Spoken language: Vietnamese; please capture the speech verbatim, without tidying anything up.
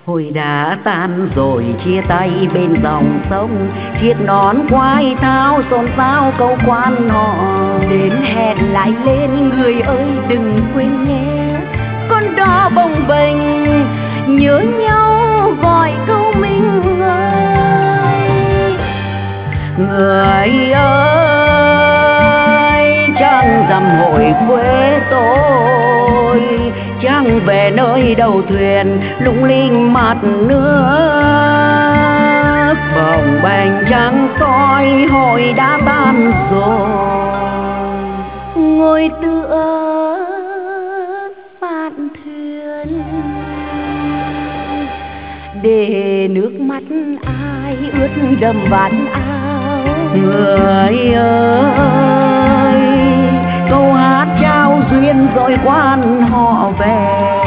Hồi đã tan rồi chia tay bên dòng sông, chiếc nón quai thao xôn xao câu quan họ. Đến hẹn lại lên người ơi đừng quên nhé, con đò bồng bềnh nhớ nhau gọi câu mình ơi. Người ơi chẳng dằm hội quê tôi, chẳng về nơi đầu thuyền lung linh mặt nước. Bồng bềnh trắng soi hội đã tan rồi, ngồi tựa phạn thuyền để nước mắt ai ướt đầm vạt áo. Người ơi câu hát trao duyên rồi quan họ về.